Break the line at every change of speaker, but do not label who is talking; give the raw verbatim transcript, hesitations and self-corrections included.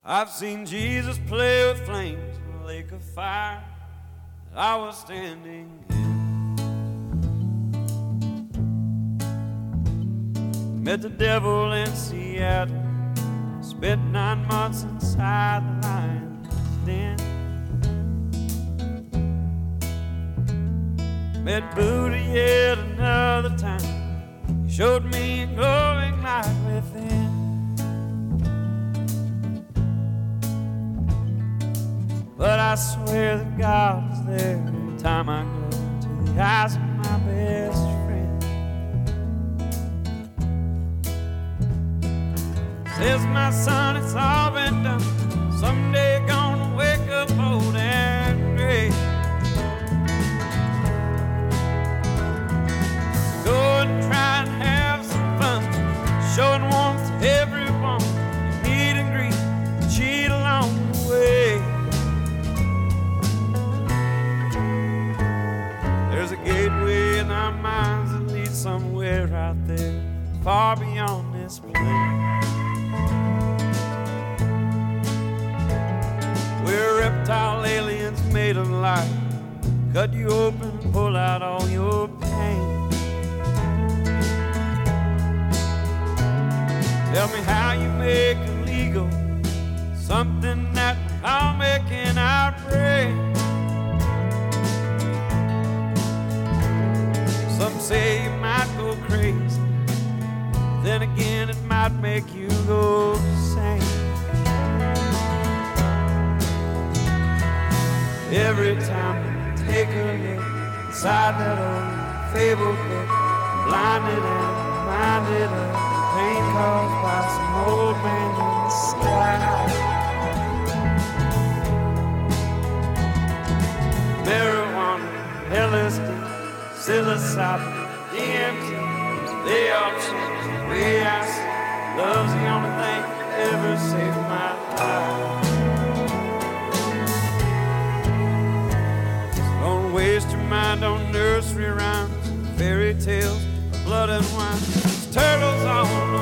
I've seen Jesus play with flames in a lake of fire that I was standing in. Met the devil in Seattle, spent nine months inside the lion's den. Met Buddha yet another time, he showed me a glowing light within. But I swear that God is there every time I go to the eyes of my best friend. Says, my son, it's all been done. Someday you're gonna wake up old and gray. Go and try and have some fun, showing warmth to everyone you meet and greet, cheat along the way. There's a gateway in our minds that leads somewhere out there, far beyond this plane. We're reptile aliens made of light, cut you open and pull out all your pain. Tell me how you make illegal something that I'll make in our brain. Some say you might go crazy, then again it might make you go insane. Every time you take a look inside that old fabled book, I'm blinded and reminded of the pain caused by some old man in the sky. Marijuana, L S D, psilocybin, D M T, they all change the way I see. Love's the only thing that ever saved my life. So don't waste your mind on nursery rhymes, fairy tales, or blood and wine. There's turtles all